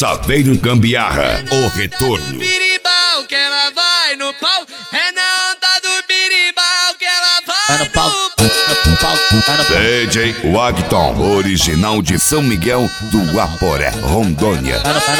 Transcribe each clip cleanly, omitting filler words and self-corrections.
Saveiro Gambiarra, o retorno. Biribau que ela vai no pau, é na onda do biribau que ela vai no pau. DJ Wagton, original de São Miguel do Aporé, Rondônia.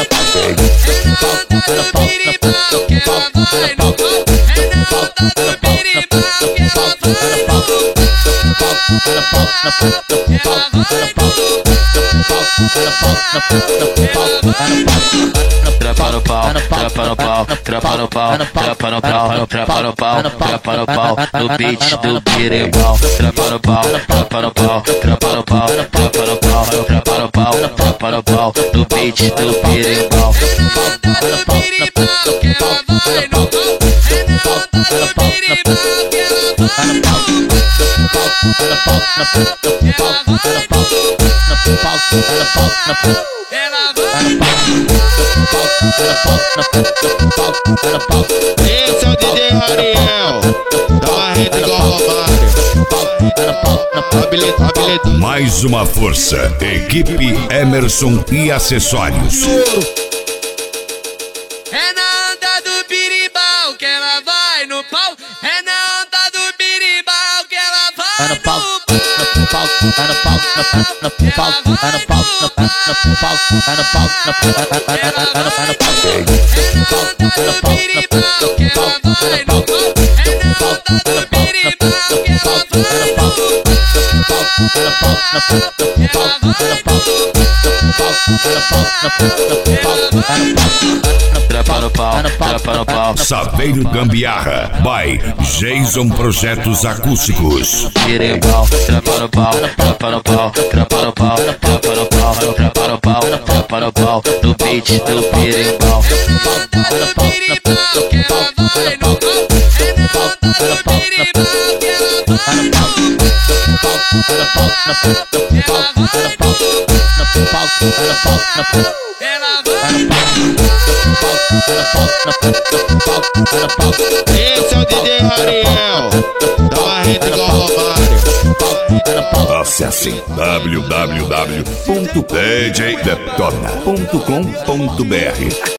Trapa no pau, trapa no pau, trapa no pau, trapa no pau, trapa no pau, trapa no pau, no beat do birimbau. Trapa no pau, trapa no pau, trapa no pau, trapa no pau, trapa no pau, trapa no pau, no beat do birimbau. Esse é o DJ Ariel, dá uma rede igual Romário. Mais uma força, equipe Emerson e acessórios. É na onda do biribau que ela vai no pau, é na onda do biribau que ela vai no pau. Trapa no pau, trapa no pau. Saveiro Gambiarra, by Jason Projetos Acústicos. Birimbau, trapa no pau, trapa no pau, trapa no pau, trapa no pau, trapa no pau, trapa no pau, no beat do birimbau. Esse é o DJ Ariel, dá uma rede igual Romário. Acesse www.djdetona.com.br